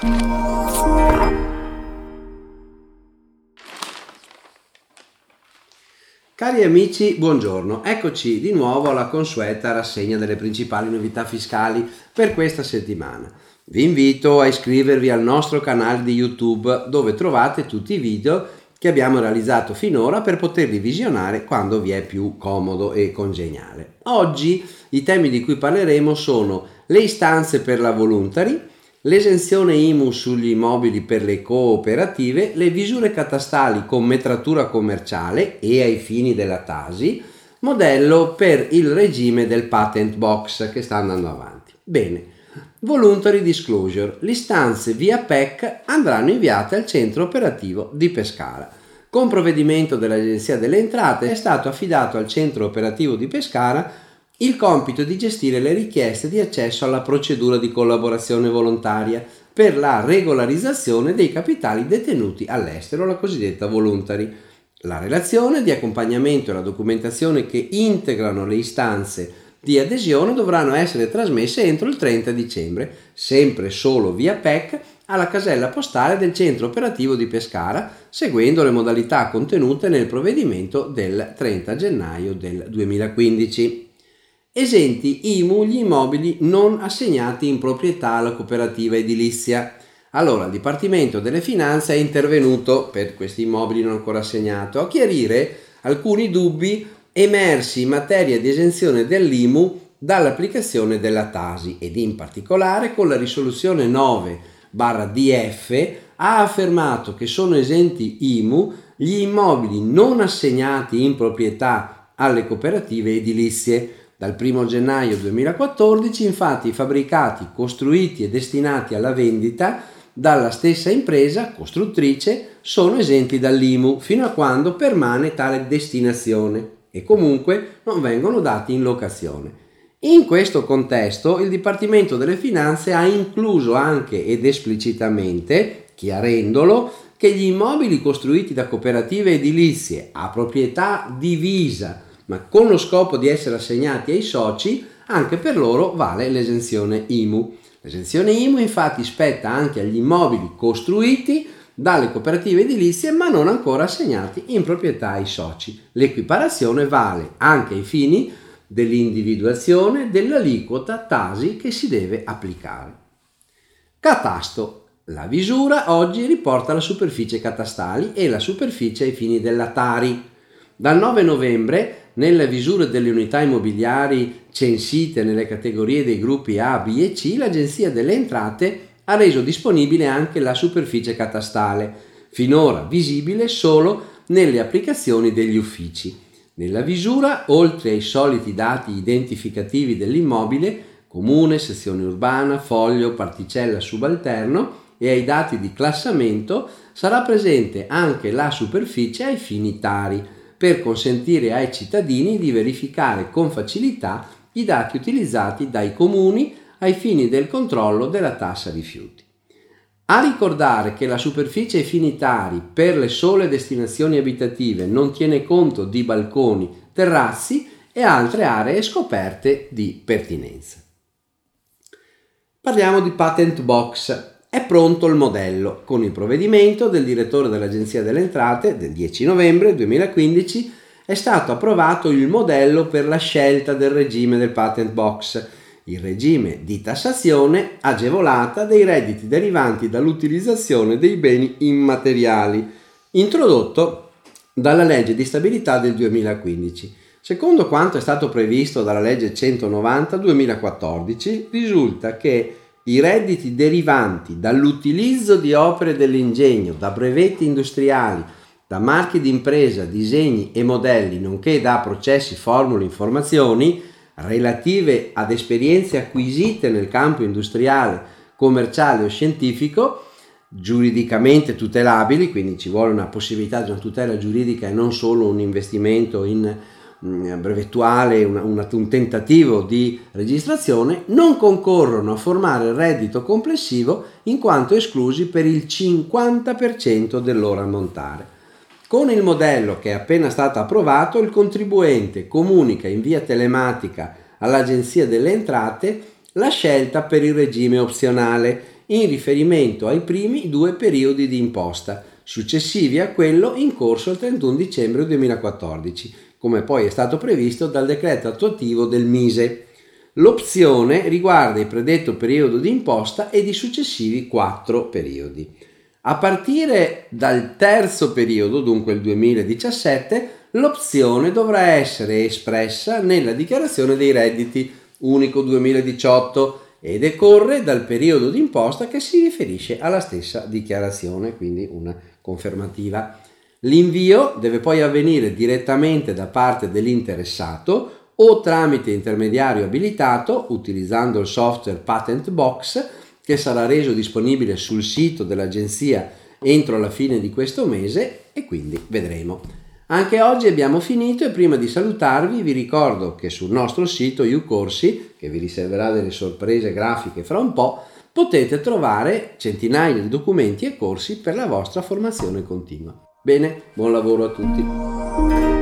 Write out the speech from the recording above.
Cari amici, buongiorno, eccoci di nuovo alla consueta rassegna delle principali novità fiscali per questa settimana. Vi invito a iscrivervi al nostro canale di YouTube dove trovate tutti i video che abbiamo realizzato finora per poterli visionare quando vi è più comodo e congeniale. Oggi i temi di cui parleremo sono le istanze per la voluntary, l'esenzione IMU sugli immobili per le cooperative, le visure catastali con metratura commerciale e ai fini della Tasi, modello per il regime del patent box che sta andando avanti. Bene, voluntary disclosure, le istanze via PEC andranno inviate al centro operativo di Pescara. Con provvedimento dell'Agenzia delle Entrate è stato affidato al centro operativo di Pescara il compito di gestire le richieste di accesso alla procedura di collaborazione volontaria per la regolarizzazione dei capitali detenuti all'estero, la cosiddetta voluntary. La relazione di accompagnamento e la documentazione che integrano le istanze di adesione dovranno essere trasmesse entro il 30 dicembre, sempre solo via PEC, alla casella postale del centro operativo di Pescara, seguendo le modalità contenute nel provvedimento del 30 gennaio del 2015. Esenti IMU gli immobili non assegnati in proprietà alla cooperativa edilizia. Allora il Dipartimento delle Finanze è intervenuto per questi immobili non ancora assegnati a chiarire alcuni dubbi emersi in materia di esenzione dell'IMU dall'applicazione della Tasi ed in particolare con la risoluzione 9/DF ha affermato che sono esenti IMU gli immobili non assegnati in proprietà alle cooperative edilizie. Dal 1 gennaio 2014, infatti, i fabbricati costruiti e destinati alla vendita dalla stessa impresa costruttrice sono esenti dall'IMU fino a quando permane tale destinazione e comunque non vengono dati in locazione. In questo contesto, il Dipartimento delle Finanze ha incluso anche ed esplicitamente, chiarendolo, che gli immobili costruiti da cooperative edilizie a proprietà divisa ma con lo scopo di essere assegnati ai soci, anche per loro vale l'esenzione IMU. L'esenzione IMU infatti spetta anche agli immobili costruiti dalle cooperative edilizie ma non ancora assegnati in proprietà ai soci. L'equiparazione vale anche ai fini dell'individuazione dell'aliquota Tasi che si deve applicare. Catasto. La visura oggi riporta la superficie catastali e la superficie ai fini della Tari. Dal 9 novembre nelle visure delle unità immobiliari censite nelle categorie dei gruppi A, B e C, l'Agenzia delle Entrate ha reso disponibile anche la superficie catastale, finora visibile solo nelle applicazioni degli uffici. Nella visura, oltre ai soliti dati identificativi dell'immobile, comune, sezione urbana, foglio, particella subalterno, e ai dati di classamento, sarà presente anche la superficie ai fini Tari, per consentire ai cittadini di verificare con facilità i dati utilizzati dai comuni ai fini del controllo della tassa rifiuti. A ricordare che la superficie ai fini Tari per le sole destinazioni abitative non tiene conto di balconi, terrazzi e altre aree scoperte di pertinenza. Parliamo di patent box. È pronto il modello, con il provvedimento del direttore dell'Agenzia delle Entrate del 10 novembre 2015 è stato approvato il modello per la scelta del regime del patent box, il regime di tassazione agevolata dei redditi derivanti dall'utilizzazione dei beni immateriali, introdotto dalla legge di stabilità del 2015. Secondo quanto è stato previsto dalla legge 190/2014, risulta che i redditi derivanti dall'utilizzo di opere dell'ingegno, da brevetti industriali, da marchi d'impresa, disegni e modelli, nonché da processi, formule, informazioni relative ad esperienze acquisite nel campo industriale, commerciale o scientifico, giuridicamente tutelabili, quindi ci vuole una possibilità di una tutela giuridica e non solo un investimento in brevettuale, un tentativo di registrazione, non concorrono a formare il reddito complessivo in quanto esclusi per il 50% del loro ammontare. Con il modello che è appena stato approvato, il contribuente comunica in via telematica all'Agenzia delle Entrate la scelta per il regime opzionale, in riferimento ai primi 2 periodi di imposta, successivi a quello in corso il 31 dicembre 2014, come poi è stato previsto dal decreto attuativo del MISE. L'opzione riguarda il predetto periodo di imposta ed i successivi 4 periodi. A partire dal terzo periodo, dunque il 2017, l'opzione dovrà essere espressa nella dichiarazione dei redditi unico 2018 e decorre dal periodo di imposta che si riferisce alla stessa dichiarazione, quindi una confermativa. L'invio deve poi avvenire direttamente da parte dell'interessato o tramite intermediario abilitato utilizzando il software Patent Box che sarà reso disponibile sul sito dell'agenzia entro la fine di questo mese e quindi vedremo. Anche oggi abbiamo finito e prima di salutarvi vi ricordo che sul nostro sito uCorsi, che vi riserverà delle sorprese grafiche fra un po', potete trovare centinaia di documenti e corsi per la vostra formazione continua. Bene, buon lavoro a tutti.